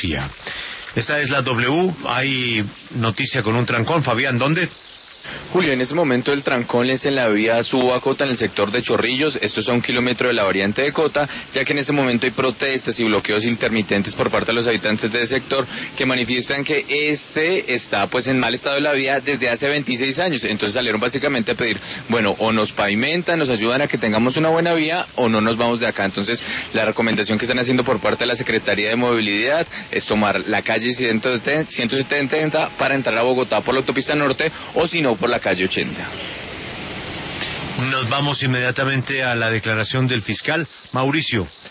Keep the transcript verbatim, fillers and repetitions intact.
fotografía. Esta es la W, hay noticia con un trancón. Fabián, ¿dónde? Julio, en este momento el trancón es en la vía Suba Cota, en el sector de Chorrillos. Esto es a un kilómetro de la variante de Cota, ya que en este momento hay protestas y bloqueos intermitentes por parte de los habitantes del sector que manifiestan que este está pues en mal estado de la vía desde hace veintiséis años. Entonces salieron básicamente a pedir, bueno, o nos pavimentan, nos ayudan a que tengamos una buena vía o no nos vamos de acá. Entonces la recomendación que están haciendo por parte de la Secretaría de Movilidad es tomar la calle ciento setenta para entrar a Bogotá por la autopista norte o si no por la calle ochenta. Nos vamos inmediatamente a la declaración del fiscal. Mauricio.